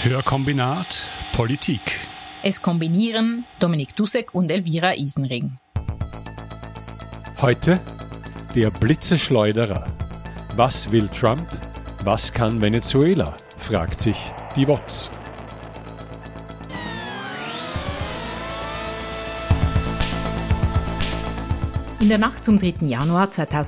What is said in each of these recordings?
Hörkombinat Politik. Es kombinieren Dominik Dussek und Elvira Isenring. Heute der Blitzeschleuderer. Was will Trump? Was kann Venezuela? Fragt sich die WOZ. In der Nacht zum 3. Januar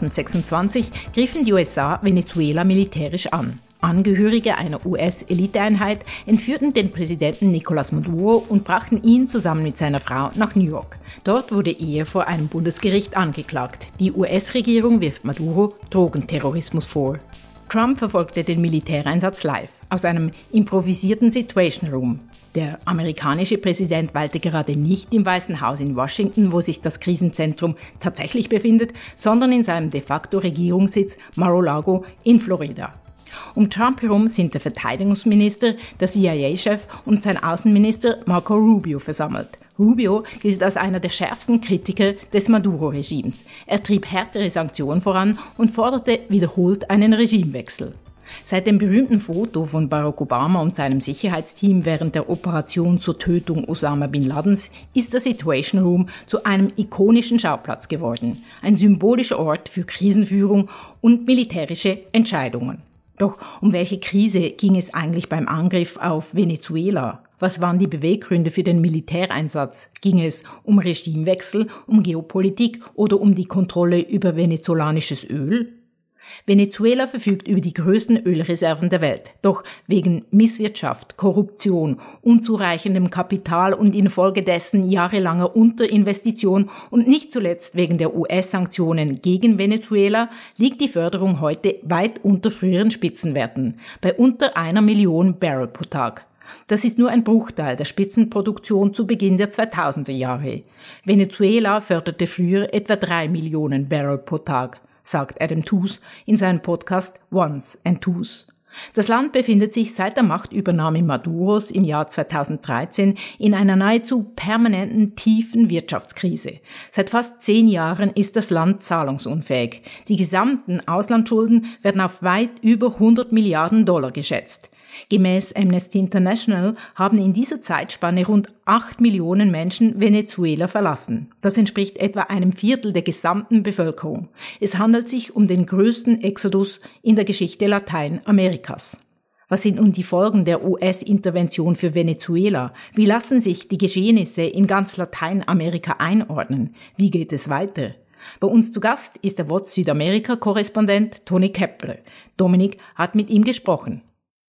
2026 griffen die USA Venezuela militärisch an. Angehörige einer US-Eliteeinheit entführten den Präsidenten Nicolás Maduro und brachten ihn zusammen mit seiner Frau nach New York. Dort wurde er vor einem Bundesgericht angeklagt. Die US-Regierung wirft Maduro Drogenterrorismus vor. Trump verfolgte den Militäreinsatz live aus einem improvisierten Situation Room. Der amerikanische Präsident weilte gerade nicht im Weißen Haus in Washington, wo sich das Krisenzentrum tatsächlich befindet, sondern in seinem de facto Regierungssitz Mar-a-Lago in Florida. Um Trump herum sind der Verteidigungsminister, der CIA-Chef und sein Außenminister Marco Rubio versammelt. Rubio gilt als einer der schärfsten Kritiker des Maduro-Regimes. Er trieb härtere Sanktionen voran und forderte wiederholt einen Regimewechsel. Seit dem berühmten Foto von Barack Obama und seinem Sicherheitsteam während der Operation zur Tötung Osama Bin Ladens ist der Situation Room zu einem ikonischen Schauplatz geworden. Ein symbolischer Ort für Krisenführung und militärische Entscheidungen. Doch um welche Krise ging es eigentlich beim Angriff auf Venezuela? Was waren die Beweggründe für den Militäreinsatz? Ging es um Regimewechsel, um Geopolitik oder um die Kontrolle über venezolanisches Öl? Venezuela verfügt über die größten Ölreserven der Welt. Doch wegen Misswirtschaft, Korruption, unzureichendem Kapital und infolgedessen jahrelanger Unterinvestition und nicht zuletzt wegen der US-Sanktionen gegen Venezuela liegt die Förderung heute weit unter früheren Spitzenwerten, bei unter 1 Million Barrel pro Tag. Das ist nur ein Bruchteil der Spitzenproduktion zu Beginn der 2000er Jahre. Venezuela förderte früher etwa 3 Millionen Barrel pro Tag, sagt Adam Tooze in seinem Podcast Ones and Twos. Das Land befindet sich seit der Machtübernahme Maduros im Jahr 2013 in einer nahezu permanenten tiefen Wirtschaftskrise. Seit fast 10 Jahren ist das Land zahlungsunfähig. Die gesamten Auslandsschulden werden auf weit über 100 Milliarden Dollar geschätzt. Gemäß Amnesty International haben in dieser Zeitspanne rund 8 Millionen Menschen Venezuela verlassen. Das entspricht etwa 1/4 der gesamten Bevölkerung. Es handelt sich um den größten Exodus in der Geschichte Lateinamerikas. Was sind nun die Folgen der US-Intervention für Venezuela? Wie lassen sich die Geschehnisse in ganz Lateinamerika einordnen? Wie geht es weiter? Bei uns zu Gast ist der WOZ Südamerika-Korrespondent Tony Keppeler. Dominik hat mit ihm gesprochen.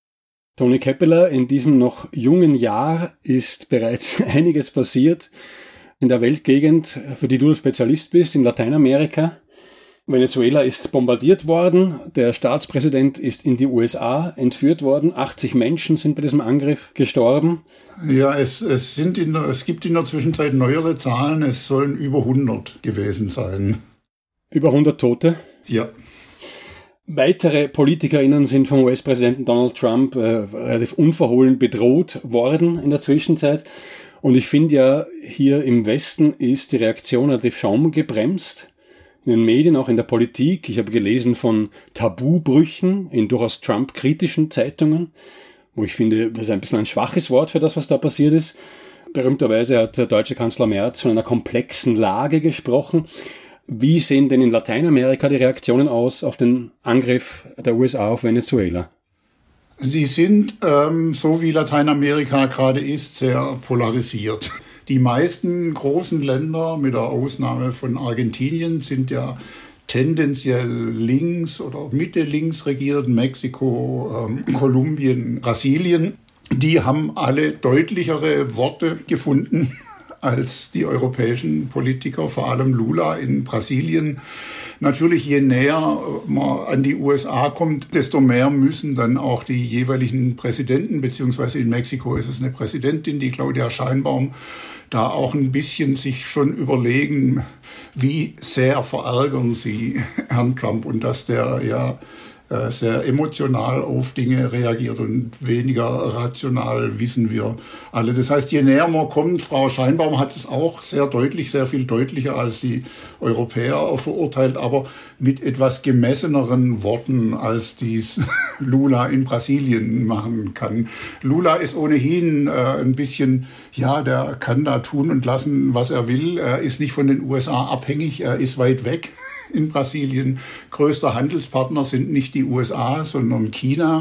Tony Keppeler, in diesem noch jungen Jahr ist bereits einiges passiert in der Weltgegend, für die du Spezialist bist, in Lateinamerika. Venezuela ist bombardiert worden, der Staatspräsident ist in die USA entführt worden, 80 Menschen sind bei diesem Angriff gestorben. Ja, es gibt in der Zwischenzeit neuere Zahlen, es sollen über 100 gewesen sein. Über 100 Tote? Ja. Weitere PolitikerInnen sind vom US-Präsidenten Donald Trump relativ unverhohlen bedroht worden in der Zwischenzeit. Und ich finde ja, hier im Westen ist die Reaktion relativ schaumgebremst. In den Medien, auch in der Politik. Ich habe gelesen von Tabubrüchen in durchaus Trump-kritischen Zeitungen, wo ich finde, das ist ein bisschen ein schwaches Wort für das, was da passiert ist. Berühmterweise hat der deutsche Kanzler Merz von einer komplexen Lage gesprochen. Wie sehen denn in Lateinamerika die Reaktionen aus auf den Angriff der USA auf Venezuela? Sie sind, so wie Lateinamerika gerade ist, sehr polarisiert. Die meisten großen Länder, mit der Ausnahme von Argentinien, sind ja tendenziell links oder Mitte-links regiert. Mexiko, Kolumbien, Brasilien. Die haben alle deutlichere Worte gefunden als die europäischen Politiker, vor allem Lula in Brasilien. Natürlich, je näher man an die USA kommt, desto mehr müssen dann auch die jeweiligen Präsidenten, beziehungsweise in Mexiko ist es eine Präsidentin, die Claudia Sheinbaum, da auch ein bisschen sich schon überlegen, wie sehr verärgern sie Herrn Trump und dass der ja sehr emotional auf Dinge reagiert und weniger rational, wissen wir alle. Das heißt, je näher man kommt, Frau Scheinbaum hat es auch sehr deutlich, sehr viel deutlicher als die Europäer verurteilt, aber mit etwas gemesseneren Worten, als dies Lula in Brasilien machen kann. Lula ist ohnehin ein bisschen, ja, der kann da tun und lassen, was er will. Er ist nicht von den USA abhängig, er ist weit weg. In Brasilien. Größter Handelspartner sind nicht die USA, sondern China.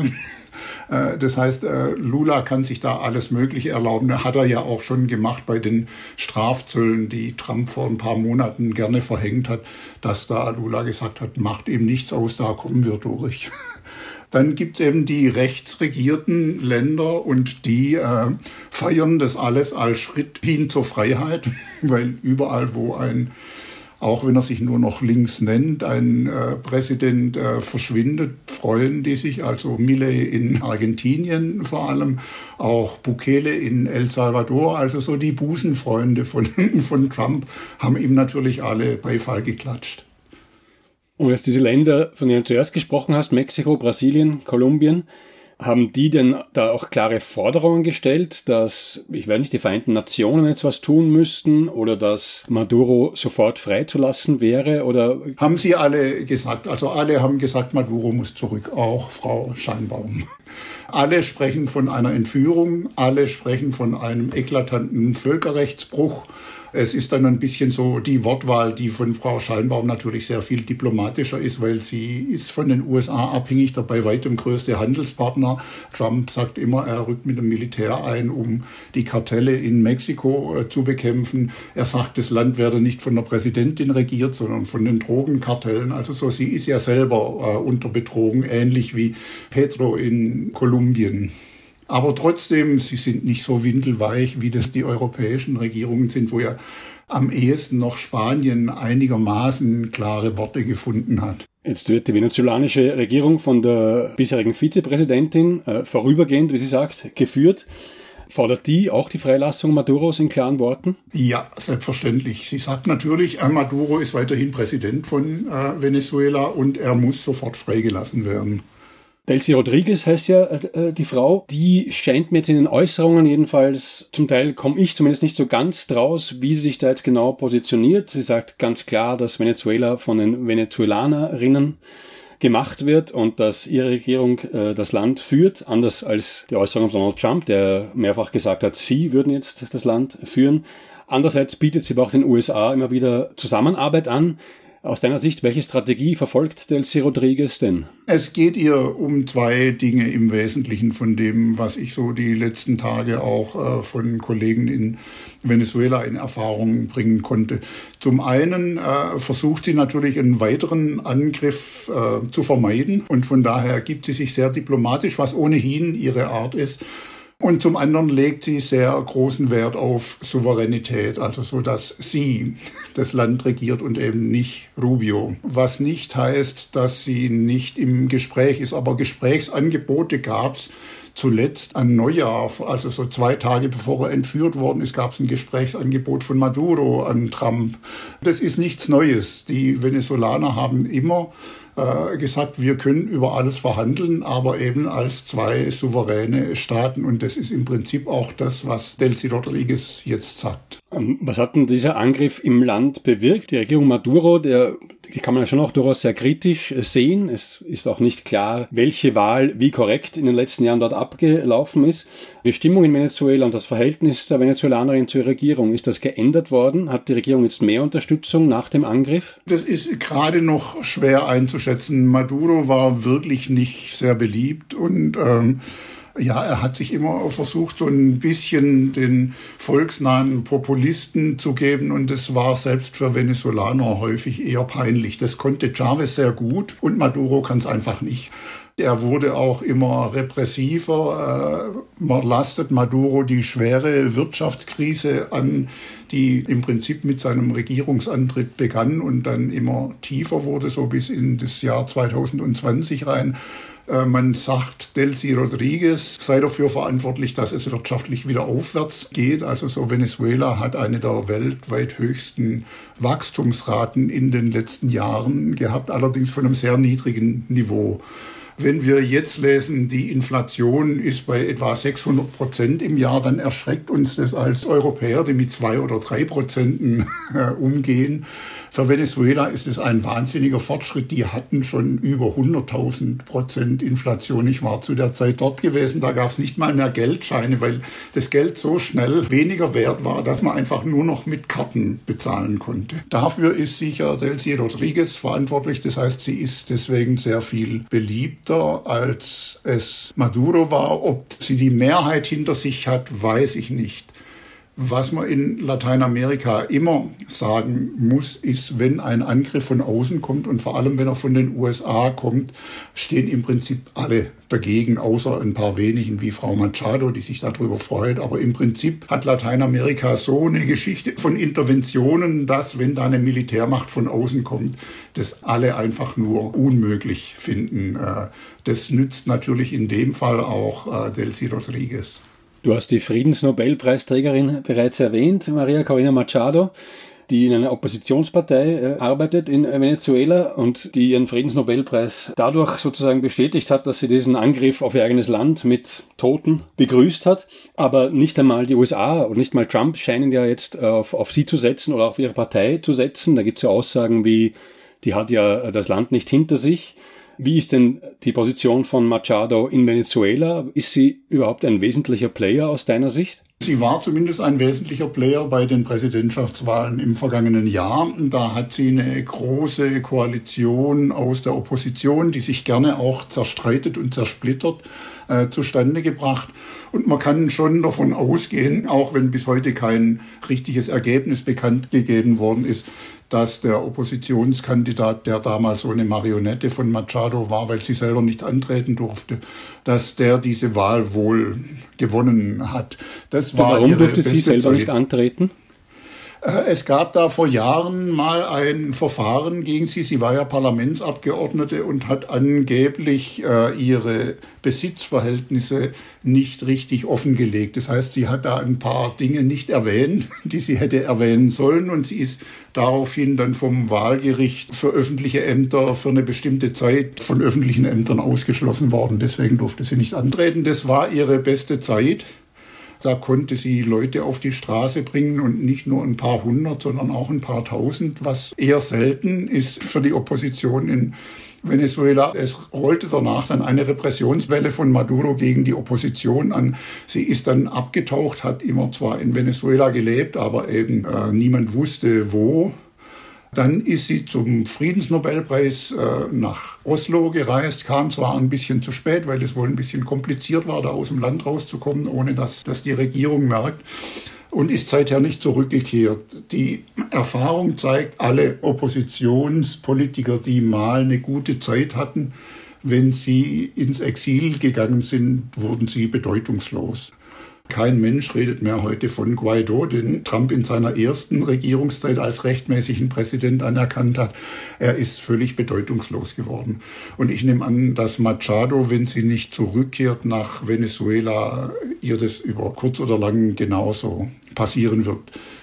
Das heißt, Lula kann sich da alles Mögliche erlauben. Hat er ja auch schon gemacht bei den Strafzöllen, die Trump vor ein paar Monaten gerne verhängt hat, dass da Lula gesagt hat, macht ihm nichts aus, da kommen wir durch. Dann gibt es eben die rechtsregierten Länder und die feiern das alles als Schritt hin zur Freiheit, weil überall, wo auch wenn er sich nur noch links nennt, ein Präsident verschwindet, freuen die sich. Also Milei in Argentinien vor allem, auch Bukele in El Salvador, also so die Busenfreunde von Trump, haben ihm natürlich alle Beifall geklatscht. Und jetzt diese Länder, von denen du zuerst gesprochen hast, Mexiko, Brasilien, Kolumbien, haben die denn da auch klare Forderungen gestellt, dass, ich weiß nicht, die Vereinten Nationen jetzt was tun müssten oder dass Maduro sofort freizulassen wäre? Oder? Haben sie alle gesagt. Also alle haben gesagt, Maduro muss zurück, auch Frau Scheinbaum. Alle sprechen von einer Entführung, alle sprechen von einem eklatanten Völkerrechtsbruch. Es ist dann ein bisschen so die Wortwahl, die von Frau Scheinbaum natürlich sehr viel diplomatischer ist, weil sie ist von den USA abhängig, der bei weitem größte Handelspartner. Trump sagt immer, er rückt mit dem Militär ein, um die Kartelle in Mexiko zu bekämpfen. Er sagt, das Land werde nicht von der Präsidentin regiert, sondern von den Drogenkartellen. Also so, sie ist ja selber unter Bedrohung, ähnlich wie Petro in Kolumbien. Aber trotzdem, sie sind nicht so windelweich, wie das die europäischen Regierungen sind, wo ja am ehesten noch Spanien einigermaßen klare Worte gefunden hat. Jetzt wird die venezolanische Regierung von der bisherigen Vizepräsidentin vorübergehend, wie sie sagt, geführt. Fordert die auch die Freilassung Maduros in klaren Worten? Ja, selbstverständlich. Sie sagt natürlich, Maduro ist weiterhin Präsident von Venezuela und er muss sofort freigelassen werden. Delcy Rodriguez heißt ja die Frau, die scheint mir jetzt in den Äußerungen jedenfalls, zum Teil komme ich zumindest nicht so ganz draus, wie sie sich da jetzt genau positioniert. Sie sagt ganz klar, dass Venezuela von den Venezolanerinnen gemacht wird und dass ihre Regierung das Land führt, anders als die Äußerungen von Donald Trump, der mehrfach gesagt hat, sie würden jetzt das Land führen. Andererseits bietet sie aber auch den USA immer wieder Zusammenarbeit an. Aus deiner Sicht, welche Strategie verfolgt Delcy Rodriguez denn? Es geht ihr um zwei Dinge im Wesentlichen von dem, was ich so die letzten Tage auch von Kollegen in Venezuela in Erfahrung bringen konnte. Zum einen versucht sie natürlich einen weiteren Angriff zu vermeiden und von daher gibt sie sich sehr diplomatisch, was ohnehin ihre Art ist. Und zum anderen legt sie sehr großen Wert auf Souveränität, also so, dass sie das Land regiert und eben nicht Rubio. Was nicht heißt, dass sie nicht im Gespräch ist, aber Gesprächsangebote gab's zuletzt an Neujahr, also so 2 Tage bevor er entführt worden ist, gab es ein Gesprächsangebot von Maduro an Trump. Das ist nichts Neues. Die Venezolaner haben immer gesagt, wir können über alles verhandeln, aber eben als 2 souveräne Staaten. Und das ist im Prinzip auch das, was Delcy Rodriguez jetzt sagt. Was hat denn dieser Angriff im Land bewirkt? Die Regierung Maduro, die kann man ja schon auch durchaus sehr kritisch sehen. Es ist auch nicht klar, welche Wahl wie korrekt in den letzten Jahren dort abgelaufen ist. Die Stimmung in Venezuela und das Verhältnis der Venezolanerin zur Regierung, ist das geändert worden? Hat die Regierung jetzt mehr Unterstützung nach dem Angriff? Das ist gerade noch schwer einzuschätzen. Maduro war wirklich nicht sehr beliebt und ja, er hat sich immer versucht, so ein bisschen den volksnahen Populisten zu geben und das war selbst für Venezolaner häufig eher peinlich. Das konnte Chavez sehr gut und Maduro kann es einfach nicht. Er wurde auch immer repressiver. Man lastet Maduro die schwere Wirtschaftskrise an, die im Prinzip mit seinem Regierungsantritt begann und dann immer tiefer wurde, so bis in das Jahr 2020 rein. Man sagt, Delcy Rodriguez sei dafür verantwortlich, dass es wirtschaftlich wieder aufwärts geht. Also so Venezuela hat eine der weltweit höchsten Wachstumsraten in den letzten Jahren gehabt, allerdings von einem sehr niedrigen Niveau. Wenn wir jetzt lesen, die Inflation ist bei etwa 600% im Jahr, dann erschreckt uns das als Europäer, die mit 2 oder 3% umgehen. Für Venezuela ist es ein wahnsinniger Fortschritt. Die hatten schon über 100.000% Inflation. Ich war zu der Zeit dort gewesen, da gab es nicht mal mehr Geldscheine, weil das Geld so schnell weniger wert war, dass man einfach nur noch mit Karten bezahlen konnte. Dafür ist sicher Delcy Rodríguez verantwortlich. Das heißt, sie ist deswegen sehr viel beliebter, als es Maduro war. Ob sie die Mehrheit hinter sich hat, weiß ich nicht. Was man in Lateinamerika immer sagen muss, ist, wenn ein Angriff von außen kommt und vor allem, wenn er von den USA kommt, stehen im Prinzip alle dagegen, außer ein paar wenigen wie Frau Machado, die sich darüber freut. Aber im Prinzip hat Lateinamerika so eine Geschichte von Interventionen, dass, wenn da eine Militärmacht von außen kommt, das alle einfach nur unmöglich finden. Das nützt natürlich in dem Fall auch Delcy Rodríguez. Du hast die Friedensnobelpreisträgerin bereits erwähnt, Maria Corina Machado, die in einer Oppositionspartei arbeitet in Venezuela und die ihren Friedensnobelpreis dadurch sozusagen bestätigt hat, dass sie diesen Angriff auf ihr eigenes Land mit Toten begrüßt hat. Aber nicht einmal die USA und nicht mal Trump scheinen ja jetzt auf sie zu setzen oder auf ihre Partei zu setzen. Da gibt es ja Aussagen wie, die hat ja das Land nicht hinter sich. Wie ist denn die Position von Machado in Venezuela? Ist sie überhaupt ein wesentlicher Player aus deiner Sicht? Sie war zumindest ein wesentlicher Player bei den Präsidentschaftswahlen im vergangenen Jahr. Da hat sie eine große Koalition aus der Opposition, die sich gerne auch zerstreitet und zersplittert, zustande gebracht. Und man kann schon davon ausgehen, auch wenn bis heute kein richtiges Ergebnis bekannt gegeben worden ist, dass der Oppositionskandidat, der damals so eine Marionette von Machado war, weil sie selber nicht antreten durfte, dass der diese Wahl wohl gewonnen hat. Das war warum ihre durfte sie beste selber Zeit. nicht antreten? Es gab da vor Jahren mal ein Verfahren gegen sie. Sie war ja Parlamentsabgeordnete und hat angeblich ihre Besitzverhältnisse nicht richtig offengelegt. Das heißt, sie hat da ein paar Dinge nicht erwähnt, die sie hätte erwähnen sollen. Und sie ist daraufhin dann vom Wahlgericht für öffentliche Ämter für eine bestimmte Zeit von öffentlichen Ämtern ausgeschlossen worden. Deswegen durfte sie nicht antreten. Das war ihre beste Zeit. Da konnte sie Leute auf die Straße bringen und nicht nur ein paar hundert, sondern auch ein paar tausend, was eher selten ist für die Opposition in Venezuela. Es rollte danach dann eine Repressionswelle von Maduro gegen die Opposition an. Sie ist dann abgetaucht, hat immer zwar in Venezuela gelebt, aber eben niemand wusste wo. Dann ist sie zum Friedensnobelpreis nach Oslo gereist, kam zwar ein bisschen zu spät, weil es wohl ein bisschen kompliziert war, da aus dem Land rauszukommen, ohne dass die Regierung merkt, und ist seither nicht zurückgekehrt. Die Erfahrung zeigt, alle Oppositionspolitiker, die mal eine gute Zeit hatten, wenn sie ins Exil gegangen sind, wurden sie bedeutungslos. Kein Mensch redet mehr heute von Guaidó, den Trump in seiner ersten Regierungszeit als rechtmäßigen Präsident anerkannt hat. Er ist völlig bedeutungslos geworden. Und ich nehme an, dass Machado, wenn sie nicht zurückkehrt nach Venezuela, ihr das über kurz oder lang genauso passieren wird.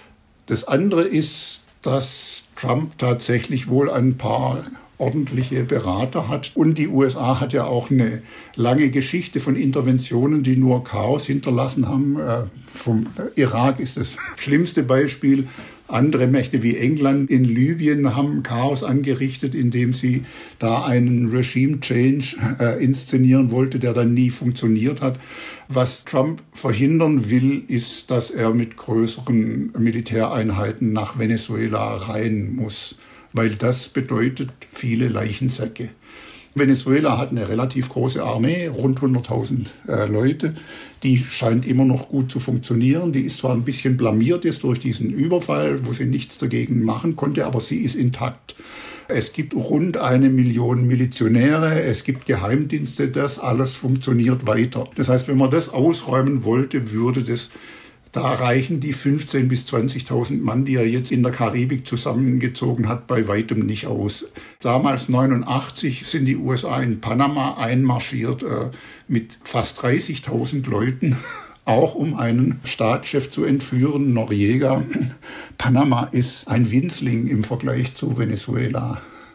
Das andere ist, dass Trump tatsächlich wohl ein paar ordentliche Berater hat. Und die USA hat ja auch eine lange Geschichte von Interventionen, die nur Chaos hinterlassen haben. Vom Irak ist das schlimmste Beispiel. Andere Mächte wie England in Libyen haben Chaos angerichtet, indem sie da einen Regime-Change inszenieren wollte, der dann nie funktioniert hat. Was Trump verhindern will, ist, dass er mit größeren Militäreinheiten nach Venezuela rein muss, weil das bedeutet viele Leichensäcke. Venezuela hat eine relativ große Armee, rund 100.000 Leute. Die scheint immer noch gut zu funktionieren. Die ist zwar ein bisschen blamiert jetzt durch diesen Überfall, wo sie nichts dagegen machen konnte, aber sie ist intakt. Es gibt rund 1 Million Milizionäre, es gibt Geheimdienste, das alles funktioniert weiter. Das heißt, wenn man das ausräumen wollte, würde das da reichen die 15.000 bis 20.000 Mann, die er jetzt in der Karibik zusammengezogen hat, bei weitem nicht aus. Damals 1989 sind die USA in Panama einmarschiert mit fast 30.000 Leuten, auch um einen Staatschef zu entführen, Noriega. Panama ist ein Winzling im Vergleich zu Venezuela.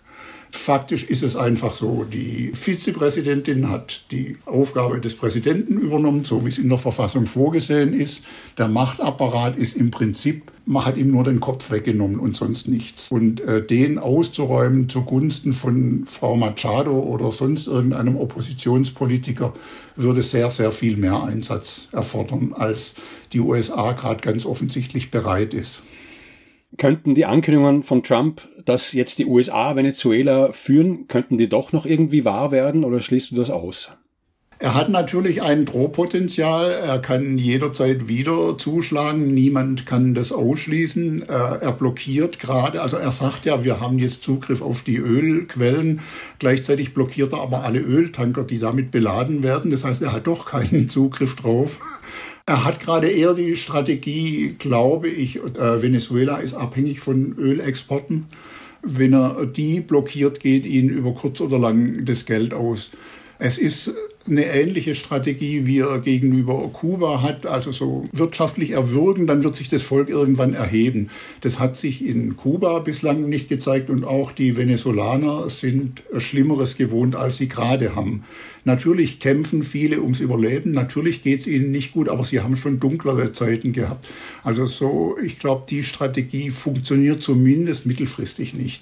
Faktisch ist es einfach so, die Vizepräsidentin hat die Aufgabe des Präsidenten übernommen, so wie es in der Verfassung vorgesehen ist. Der Machtapparat ist im Prinzip, man hat ihm nur den Kopf weggenommen und sonst nichts. Und den auszuräumen zugunsten von Frau Machado oder sonst irgendeinem Oppositionspolitiker würde sehr, sehr viel mehr Einsatz erfordern, als die USA gerade ganz offensichtlich bereit ist. Könnten die Ankündigungen von Trump, dass jetzt die USA Venezuela führen, könnten die doch noch irgendwie wahr werden oder schließt du das aus? Er hat natürlich ein Drohpotenzial. Er kann jederzeit wieder zuschlagen. Niemand kann das ausschließen. Er blockiert gerade, also er sagt ja, wir haben jetzt Zugriff auf die Ölquellen. Gleichzeitig blockiert er aber alle Öltanker, die damit beladen werden. Das heißt, er hat doch keinen Zugriff drauf. Er hat gerade eher die Strategie, glaube ich, Venezuela ist abhängig von Ölexporten. Wenn er die blockiert, geht ihnen über kurz oder lang das Geld aus. Es ist eine ähnliche Strategie, wie er gegenüber Kuba hat, also so wirtschaftlich erwürgen, dann wird sich das Volk irgendwann erheben. Das hat sich in Kuba bislang nicht gezeigt und auch die Venezolaner sind Schlimmeres gewohnt, als sie gerade haben. Natürlich kämpfen viele ums Überleben, natürlich geht es ihnen nicht gut, aber sie haben schon dunklere Zeiten gehabt. Also so, ich glaube, die Strategie funktioniert zumindest mittelfristig nicht.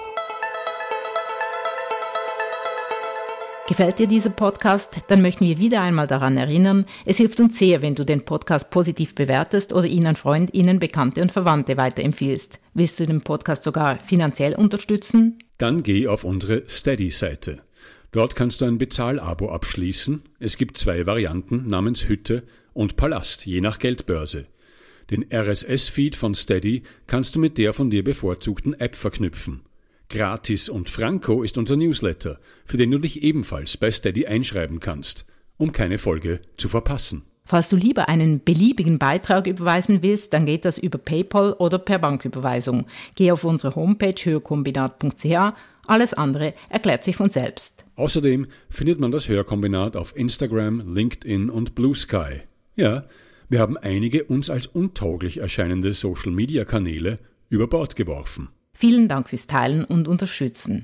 Gefällt dir dieser Podcast? Dann möchten wir wieder einmal daran erinnern, es hilft uns sehr, wenn du den Podcast positiv bewertest oder ihn an Freundinnen, Bekannte und Verwandte weiterempfiehlst. Willst du den Podcast sogar finanziell unterstützen? Dann geh auf unsere Steady-Seite. Dort kannst du ein Bezahlabo abschließen. Es gibt 2 Varianten namens Hütte und Palast, je nach Geldbörse. Den RSS-Feed von Steady kannst du mit der von dir bevorzugten App verknüpfen. Gratis und Franco ist unser Newsletter, für den du dich ebenfalls bei Steady einschreiben kannst, um keine Folge zu verpassen. Falls du lieber einen beliebigen Beitrag überweisen willst, dann geht das über PayPal oder per Banküberweisung. Geh auf unsere Homepage hörkombinat.ch. Alles andere erklärt sich von selbst. Außerdem findet man das Hörkombinat auf Instagram, LinkedIn und Blue Sky. Ja, wir haben einige uns als untauglich erscheinende Social-Media-Kanäle über Bord geworfen. Vielen Dank fürs Teilen und Unterstützen.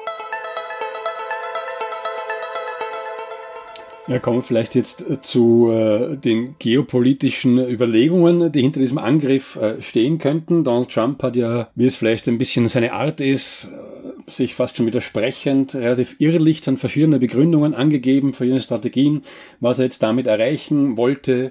Ja, kommen wir vielleicht jetzt zu den geopolitischen Überlegungen, die hinter diesem Angriff stehen könnten. Donald Trump hat ja, wie es vielleicht ein bisschen seine Art ist, sich fast schon widersprechend, relativ irrlichtern verschiedene Begründungen angegeben, verschiedene Strategien, was er jetzt damit erreichen wollte.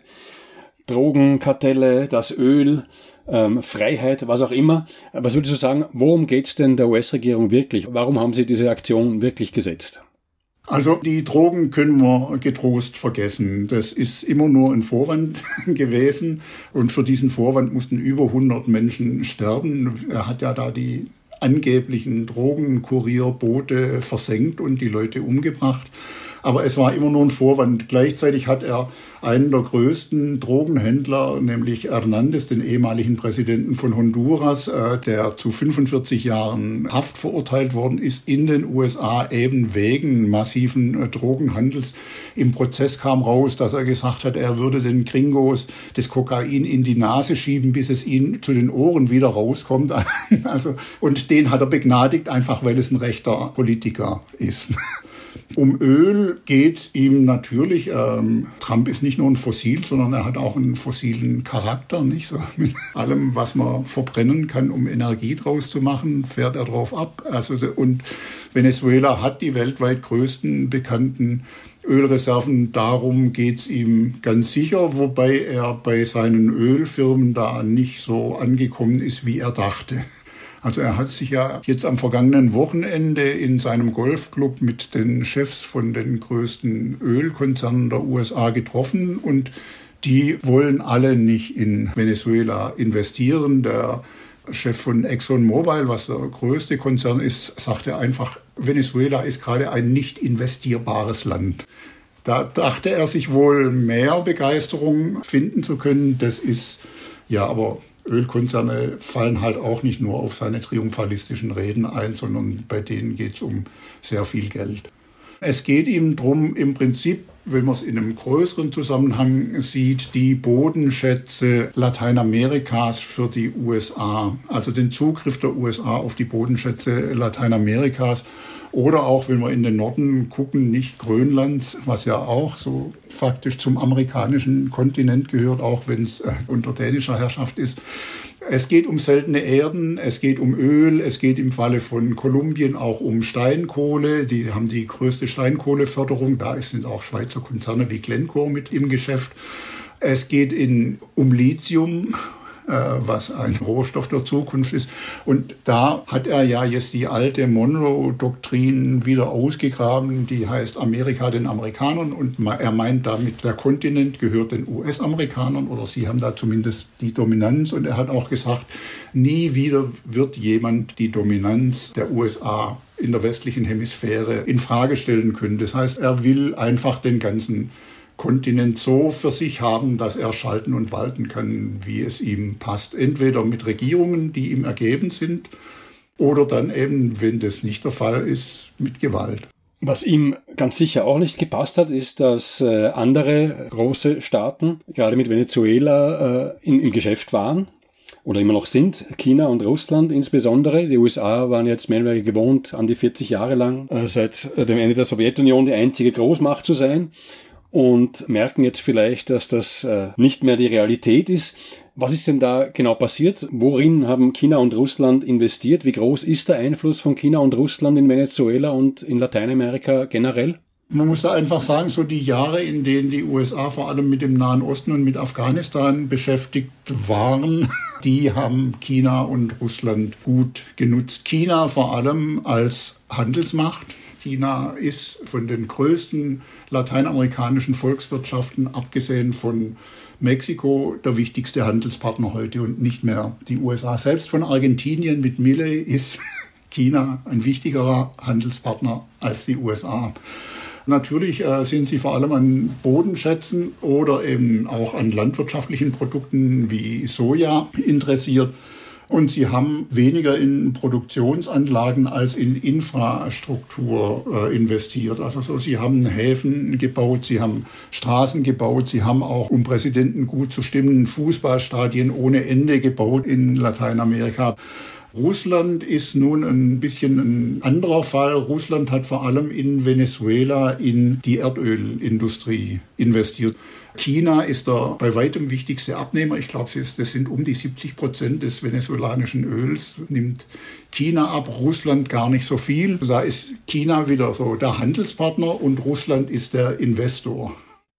Drogenkartelle, das Öl, Freiheit, was auch immer. Was würdest du sagen, worum geht's denn der US-Regierung wirklich? Warum haben sie diese Aktion wirklich gesetzt? Also die Drogen können wir getrost vergessen. Das ist immer nur ein Vorwand gewesen und für diesen Vorwand mussten über 100 Menschen sterben. Er hat ja da die angeblichen Drogenkurierboote versenkt und die Leute umgebracht. Aber es war immer nur ein Vorwand. Gleichzeitig hat er einen der größten Drogenhändler, nämlich Hernández, den ehemaligen Präsidenten von Honduras, der zu 45 Jahren Haft verurteilt worden ist in den USA, eben wegen massiven Drogenhandels. Im Prozess kam raus, dass er gesagt hat, er würde den Gringos das Kokain in die Nase schieben, bis es ihnen zu den Ohren wieder rauskommt. Also, und den hat er begnadigt, einfach weil es ein rechter Politiker ist. Um Öl geht's ihm natürlich. Trump ist nicht nur ein Fossil, sondern er hat auch einen fossilen Charakter, nicht so mit allem, was man verbrennen kann, um Energie draus zu machen, fährt er drauf ab. Also, und Venezuela hat die weltweit größten bekannten Ölreserven. Darum geht's ihm ganz sicher, wobei er bei seinen Ölfirmen da nicht so angekommen ist, wie er dachte. Also er hat sich ja jetzt am vergangenen Wochenende in seinem Golfclub mit den Chefs von den größten Ölkonzernen der USA getroffen und die wollen alle nicht in Venezuela investieren. Der Chef von ExxonMobil, was der größte Konzern ist, sagte einfach, Venezuela ist gerade ein nicht investierbares Land. Da dachte er sich wohl mehr Begeisterung finden zu können. Das ist ja aber... Ölkonzerne fallen halt auch nicht nur auf seine triumphalistischen Reden ein, sondern bei denen geht es um sehr viel Geld. Es geht ihm darum, im Prinzip wenn man es in einem größeren Zusammenhang sieht, die Bodenschätze Lateinamerikas für die USA, also den Zugriff der USA auf die Bodenschätze Lateinamerikas. Oder auch, wenn wir in den Norden gucken, nicht Grönlands, was ja auch so faktisch zum amerikanischen Kontinent gehört, auch wenn es unter dänischer Herrschaft ist. Es geht um seltene Erden, es geht um Öl, es geht im Falle von Kolumbien auch um Steinkohle. Die haben die größte Steinkohleförderung, da sind auch Schweizer Konzerne wie Glencore mit im Geschäft. Es geht um Lithium, was ein Rohstoff der Zukunft ist. Und da hat er ja jetzt die alte Monroe-Doktrin wieder ausgegraben, die heißt Amerika den Amerikanern, und er meint damit, der Kontinent gehört den US-Amerikanern, oder sie haben da zumindest die Dominanz, und er hat auch gesagt, nie wieder wird jemand die Dominanz der USA in der westlichen Hemisphäre in Frage stellen können. Das heißt, er will einfach den ganzen Kontinent so für sich haben, dass er schalten und walten kann, wie es ihm passt. Entweder mit Regierungen, die ihm ergeben sind, oder dann eben, wenn das nicht der Fall ist, mit Gewalt. Was ihm ganz sicher auch nicht gepasst hat, ist, dass andere große Staaten, gerade mit Venezuela, im Geschäft waren oder immer noch sind, China und Russland insbesondere. Die USA waren jetzt mehr oder weniger gewohnt, an die 40 Jahre lang seit dem Ende der Sowjetunion die einzige Großmacht zu sein, und merken jetzt vielleicht, dass das nicht mehr die Realität ist. Was ist denn da genau passiert? Worin haben China und Russland investiert? Wie groß ist der Einfluss von China und Russland in Venezuela und in Lateinamerika generell? Man muss da einfach sagen, so die Jahre, in denen die USA vor allem mit dem Nahen Osten und mit Afghanistan beschäftigt waren, die haben China und Russland gut genutzt. China vor allem als Handelsmacht. China ist von den größten lateinamerikanischen Volkswirtschaften, abgesehen von Mexiko, der wichtigste Handelspartner heute und nicht mehr die USA. Selbst von Argentinien mit Milei ist China ein wichtigerer Handelspartner als die USA. Natürlich sind sie vor allem an Bodenschätzen oder eben auch an landwirtschaftlichen Produkten wie Soja interessiert. Und sie haben weniger in Produktionsanlagen als in Infrastruktur investiert. Also so, sie haben Häfen gebaut, sie haben Straßen gebaut, sie haben auch, um Präsidenten gut zu stimmen, Fußballstadien ohne Ende gebaut in Lateinamerika. Russland ist nun ein bisschen ein anderer Fall. Russland hat vor allem in Venezuela in die Erdölindustrie investiert. China ist der bei weitem wichtigste Abnehmer. Ich glaube, das sind um die 70% des venezolanischen Öls, nimmt China ab, Russland gar nicht so viel. Da ist China wieder so der Handelspartner und Russland ist der Investor.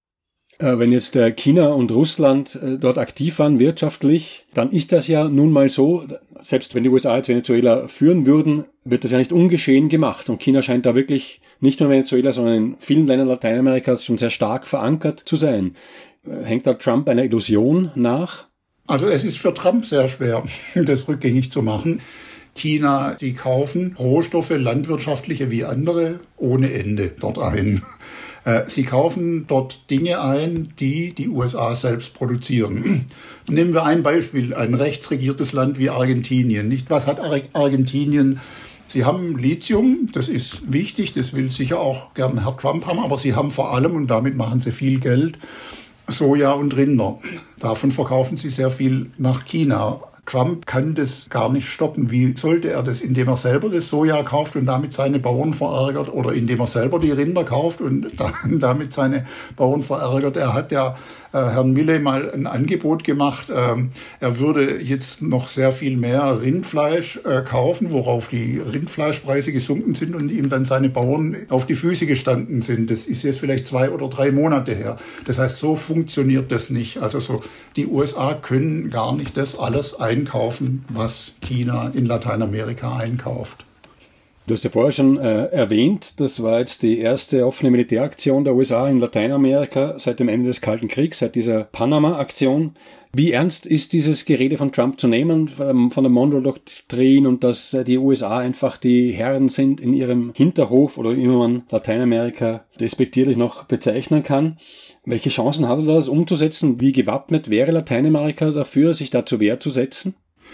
Wenn jetzt China und Russland dort aktiv waren wirtschaftlich, dann ist das ja nun mal so, selbst wenn die USA jetzt Venezuela führen würden, wird das ja nicht ungeschehen gemacht. Und China scheint da wirklich nicht nur in Venezuela, sondern in vielen Ländern Lateinamerikas schon sehr stark verankert zu sein. Hängt da Trump einer Illusion nach? Also es ist für Trump sehr schwer, das rückgängig zu machen. China, die kaufen Rohstoffe, landwirtschaftliche wie andere, ohne Ende dort ein. Sie kaufen dort Dinge ein, die die USA selbst produzieren. Nehmen wir ein Beispiel, ein rechtsregiertes Land wie Argentinien. Nicht, was hat Argentinien? Sie haben Lithium, das ist wichtig, das will sicher auch gern Herr Trump haben, aber sie haben vor allem, und damit machen sie viel Geld, Soja und Rinder. Davon verkaufen sie sehr viel nach China. Trump kann das gar nicht stoppen. Wie sollte er das? Indem er selber das Soja kauft und damit seine Bauern verärgert, oder indem er selber die Rinder kauft und damit seine Bauern verärgert. Er hat ja Herrn Milei mal ein Angebot gemacht. Er würde jetzt noch sehr viel mehr Rindfleisch kaufen, worauf die Rindfleischpreise gesunken sind und ihm dann seine Bauern auf die Füße gestanden sind. Das ist jetzt vielleicht 2 oder 3 Monate her. Das heißt, so funktioniert das nicht. Also so, die USA können gar nicht das alles einkaufen, was China in Lateinamerika einkauft. Du hast ja vorher schon erwähnt, das war jetzt die erste offene Militäraktion der USA in Lateinamerika seit dem Ende des Kalten Kriegs, seit dieser Panama-Aktion. Wie ernst ist dieses Gerede von Trump zu nehmen, von der Monroe-Doktrin, und dass die USA einfach die Herren sind in ihrem Hinterhof, oder wie man Lateinamerika despektierlich noch bezeichnen kann? Welche Chancen hat er da, das umzusetzen? Wie gewappnet wäre Lateinamerika dafür, sich da zur Wehr zu setzen?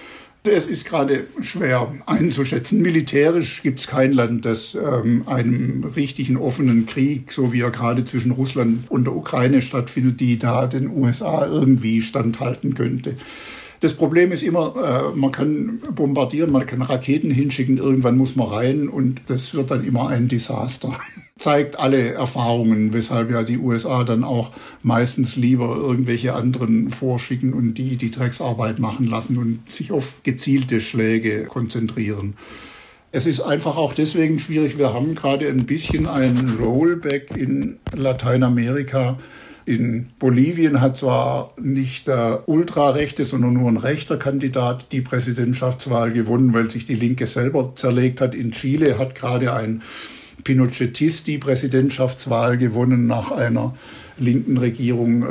Es ist gerade schwer einzuschätzen. Militärisch gibt es kein Land, das einem richtigen offenen Krieg, so wie er gerade zwischen Russland und der Ukraine stattfindet, die da den USA irgendwie standhalten könnte. Das Problem ist immer, man kann bombardieren, man kann Raketen hinschicken, irgendwann muss man rein und das wird dann immer ein Desaster. Zeigt alle Erfahrungen, weshalb ja die USA dann auch meistens lieber irgendwelche anderen vorschicken und die Drecksarbeit machen lassen und sich auf gezielte Schläge konzentrieren. Es ist einfach auch deswegen schwierig, wir haben gerade ein bisschen ein Rollback in Lateinamerika. In Bolivien hat zwar nicht der ultrarechte, sondern nur ein rechter Kandidat die Präsidentschaftswahl gewonnen, weil sich die Linke selber zerlegt hat. In Chile hat gerade ein Pinochetist die Präsidentschaftswahl gewonnen nach einer linken Regierung.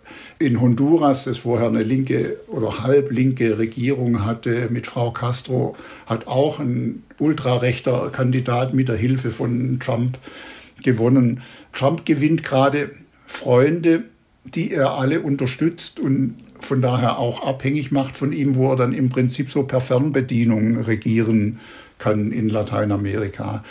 In Honduras, das vorher eine linke oder halblinke Regierung hatte mit Frau Castro, hat auch ein ultrarechter Kandidat mit der Hilfe von Trump gewonnen. Trump gewinnt gerade Freunde, die er alle unterstützt und von daher auch abhängig macht von ihm, wo er dann im Prinzip so per Fernbedienung regieren kann in Lateinamerika.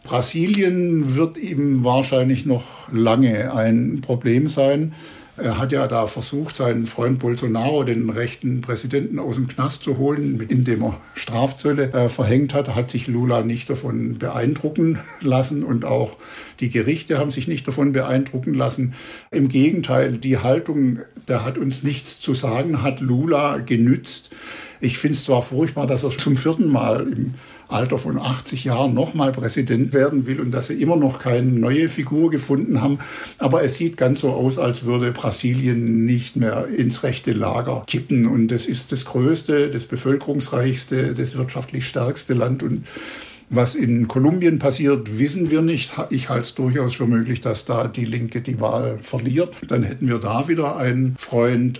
Brasilien wird ihm wahrscheinlich noch lange ein Problem sein. Er hat ja da versucht, seinen Freund Bolsonaro, den rechten Präsidenten, aus dem Knast zu holen, indem er Strafzölle verhängt hat. Hat sich Lula nicht davon beeindrucken lassen und auch die Gerichte haben sich nicht davon beeindrucken lassen. Im Gegenteil, die Haltung, der hat uns nichts zu sagen, hat Lula genützt. Ich finde es zwar furchtbar, dass er zum 4. Mal im Alter von 80 Jahren nochmal Präsident werden will und dass sie immer noch keine neue Figur gefunden haben. Aber es sieht ganz so aus, als würde Brasilien nicht mehr ins rechte Lager kippen. Und das ist das größte, das bevölkerungsreichste, das wirtschaftlich stärkste Land. Und was in Kolumbien passiert, wissen wir nicht. Ich halte es durchaus für möglich, dass da die Linke die Wahl verliert. Dann hätten wir da wieder einen Freund.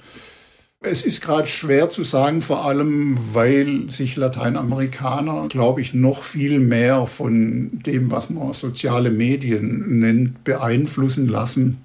Es ist gerade schwer zu sagen, vor allem, weil sich Lateinamerikaner, glaube ich, noch viel mehr von dem, was man soziale Medien nennt, beeinflussen lassen,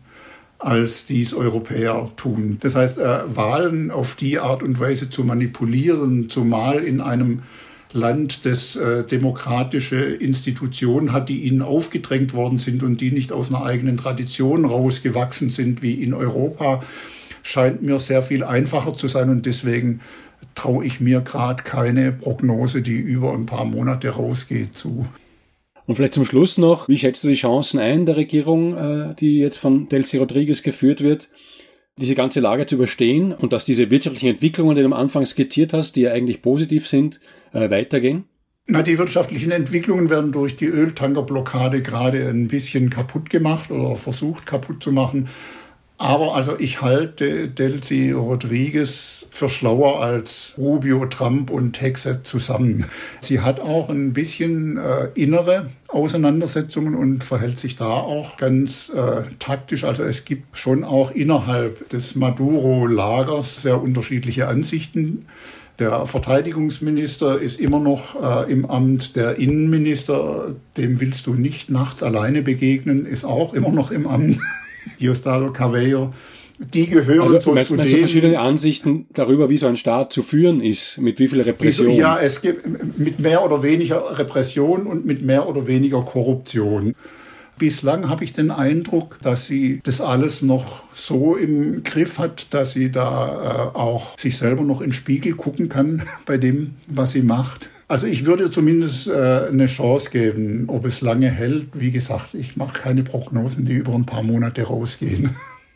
als dies Europäer tun. Das heißt, Wahlen auf die Art und Weise zu manipulieren, zumal in einem Land, das demokratische Institutionen hat, die ihnen aufgedrängt worden sind und die nicht aus einer eigenen Tradition rausgewachsen sind wie in Europa, scheint mir sehr viel einfacher zu sein und deswegen traue ich mir gerade keine Prognose, die über ein paar Monate rausgeht, zu. Und vielleicht zum Schluss noch, wie schätzt du die Chancen ein der Regierung, die jetzt von Delcy Rodriguez geführt wird, diese ganze Lage zu überstehen und dass diese wirtschaftlichen Entwicklungen, die du am Anfang skizziert hast, die ja eigentlich positiv sind, weitergehen? Na, die wirtschaftlichen Entwicklungen werden durch die Öltankerblockade gerade ein bisschen kaputt gemacht oder versucht kaputt zu machen. Aber also ich halte Delcy Rodriguez für schlauer als Rubio, Trump und Hegseth zusammen. Sie hat auch ein bisschen innere Auseinandersetzungen und verhält sich da auch ganz taktisch. Also es gibt schon auch innerhalb des Maduro-Lagers sehr unterschiedliche Ansichten. Der Verteidigungsminister ist immer noch im Amt. Der Innenminister, dem willst du nicht nachts alleine begegnen, ist auch immer noch im Amt. Diosdado Cabello, die gehören also, zu denen. Also verschiedene Ansichten darüber, wie so ein Staat zu führen ist, mit wie viel Repression. Ja, es gibt mit mehr oder weniger Repression und mit mehr oder weniger Korruption. Bislang habe ich den Eindruck, dass sie das alles noch so im Griff hat, dass sie da auch sich selber noch in den Spiegel gucken kann bei dem, was sie macht. Also ich würde zumindest eine Chance geben, ob es lange hält. Wie gesagt, ich mache keine Prognosen, die über ein paar Monate rausgehen.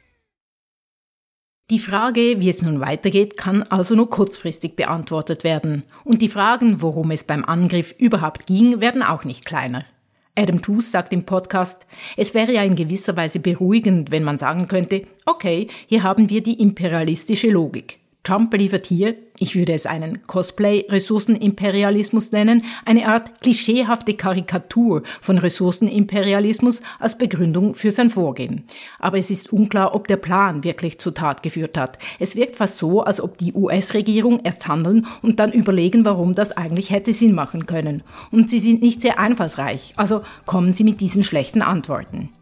Die Frage, wie es nun weitergeht, kann also nur kurzfristig beantwortet werden. Und die Fragen, worum es beim Angriff überhaupt ging, werden auch nicht kleiner. Adam Tooze sagt im Podcast, es wäre ja in gewisser Weise beruhigend, wenn man sagen könnte, okay, hier haben wir die imperialistische Logik. Trump liefert hier, ich würde es einen Cosplay-Ressourcenimperialismus nennen, eine Art klischeehafte Karikatur von Ressourcenimperialismus als Begründung für sein Vorgehen. Aber es ist unklar, ob der Plan wirklich zur Tat geführt hat. Es wirkt fast so, als ob die US-Regierung erst handeln und dann überlegen, warum das eigentlich hätte Sinn machen können. Und sie sind nicht sehr einfallsreich, also kommen sie mit diesen schlechten Antworten.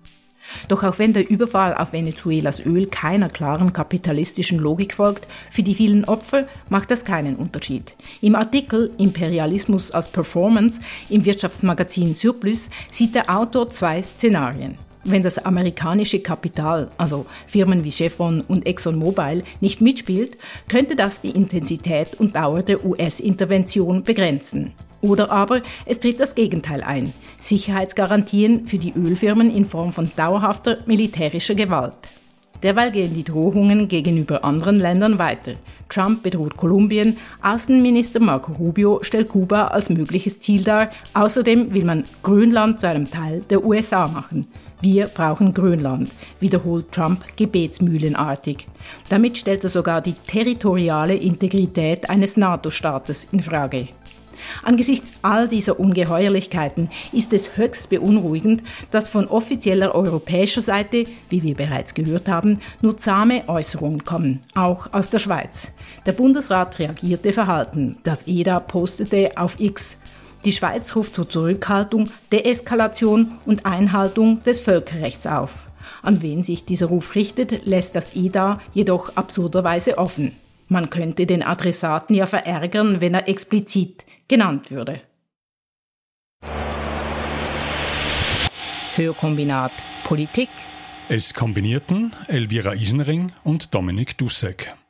Doch auch wenn der Überfall auf Venezuelas Öl keiner klaren kapitalistischen Logik folgt, für die vielen Opfer macht das keinen Unterschied. Im Artikel Imperialismus als Performance im Wirtschaftsmagazin Surplus sieht der Autor 2 Szenarien. Wenn das amerikanische Kapital, also Firmen wie Chevron und ExxonMobil, nicht mitspielt, könnte das die Intensität und Dauer der US-Intervention begrenzen. Oder aber es tritt das Gegenteil ein: Sicherheitsgarantien für die Ölfirmen in Form von dauerhafter militärischer Gewalt. Derweil gehen die Drohungen gegenüber anderen Ländern weiter. Trump bedroht Kolumbien, Außenminister Marco Rubio stellt Kuba als mögliches Ziel dar. Außerdem will man Grönland zu einem Teil der USA machen. Wir brauchen Grönland, wiederholt Trump gebetsmühlenartig. Damit stellt er sogar die territoriale Integrität eines NATO-Staates in Frage. Angesichts all dieser Ungeheuerlichkeiten ist es höchst beunruhigend, dass von offizieller europäischer Seite, wie wir bereits gehört haben, nur zahme Äußerungen kommen, auch aus der Schweiz. Der Bundesrat reagierte verhalten. Das EDA postete auf X: Die Schweiz ruft zur Zurückhaltung, Deeskalation und Einhaltung des Völkerrechts auf. An wen sich dieser Ruf richtet, lässt das EDA jedoch absurderweise offen. Man könnte den Adressaten ja verärgern, wenn er explizit genannt würde. Hörkombinat Politik. Es kombinierten Elvira Isenring und Dominik Dussek.